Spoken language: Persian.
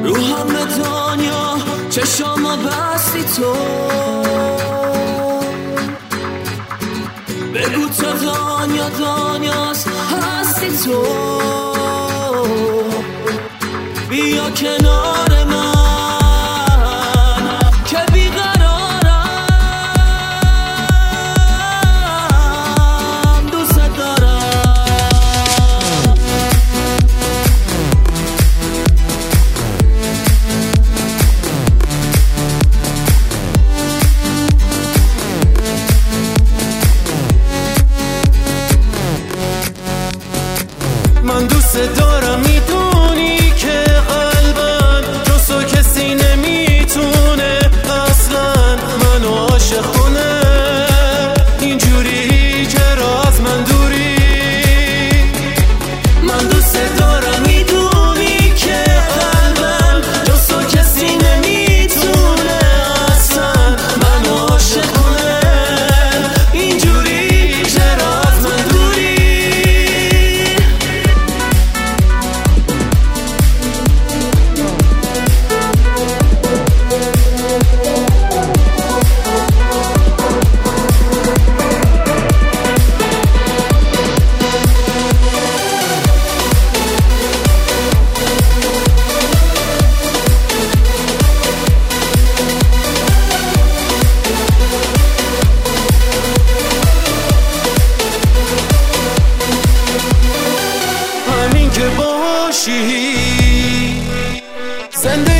رو همه دنیا چشامو بستی تو، بگو تا دنیاست هستی تو، بیا کنار من که بیقرارم، دوست دارم. من دوست دارم، میدونی که قلبم جز تو کسی نمیتونه اصلا منو عاشق کنه، اینجوری چرا از من دوری. من دوست دارم، میدونی که قلبم جز تو کسی نمیتونه اصلا منو عاشق کنه، اینجوری چرا از من دوری. همین که باشی زنده